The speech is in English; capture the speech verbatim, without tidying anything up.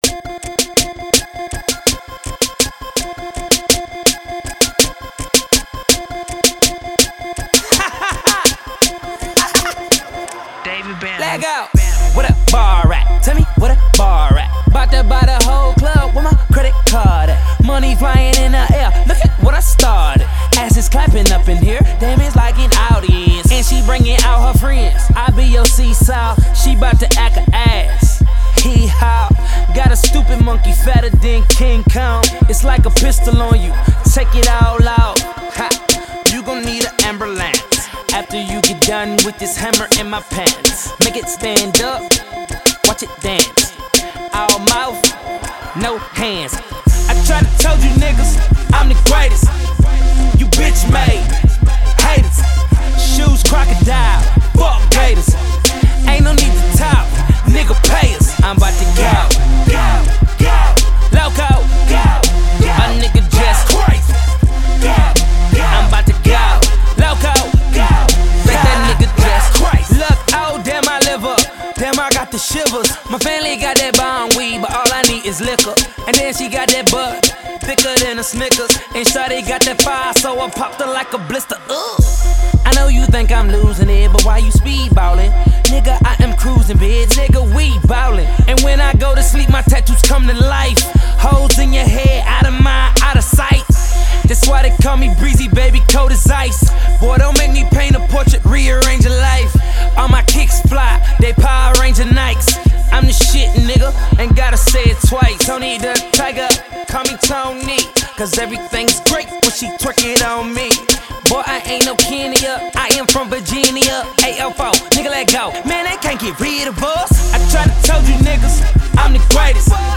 Let go. What a bar at? Tell me what a bar at? Bout to buy the whole club with my credit card at. Money flying in the air. Look at what I started. Ass is clapping up in here. Damn, it's like an audience. And she bringing out her friends. I be your seesaw. She bout to act a ass. Hee haw. Got a stupid monkey fatter than King Kong. It's like a pistol on you. Take it all out. Ha. You gon' need an ambulance after you get done with this hammer in my pants. Make it stand up, watch it dance. All mouth, no hands. I try to tell you niggas, I'm the greatest. You bitch made haters. Shoes crocodile, fuck gators. Ain't no need to talk, nigga pay us. I'm about to go, go, go, loco, go, go. A nigga just crazy. Go, go. I'm about to go, loco. Make that nigga dress Christ. Look, oh damn I live up. Damn I got the shivers. My family got that bomb weed, but all I need is liquor. And then she got that bud, thicker than a Snickers. And shawty got that fire, so I popped her like a blister. Ugh. I know you think I'm losing it, but why you speedballin'? Nigga, I am cruising, bitch. Nigga, we ballin'. And when I go to sleep, my tattoos come to life. Holes in your head, out of mind, out of sight. That's why they call me breezy, baby, cold as ice. Boy, don't make me paint a portrait, rearrange your life. All my kicks fly, they Power Ranger Nikes. I'm the shit, nigga, ain't gotta say it twice. Tony the Tiger, call me Tony. Cause everything's great when she twerk it on me. Boy, I ain't no Kenya, I am from Virginia. A L four, nigga, let go. Man, they can't get rid of us. I try to tell you niggas, I'm the greatest.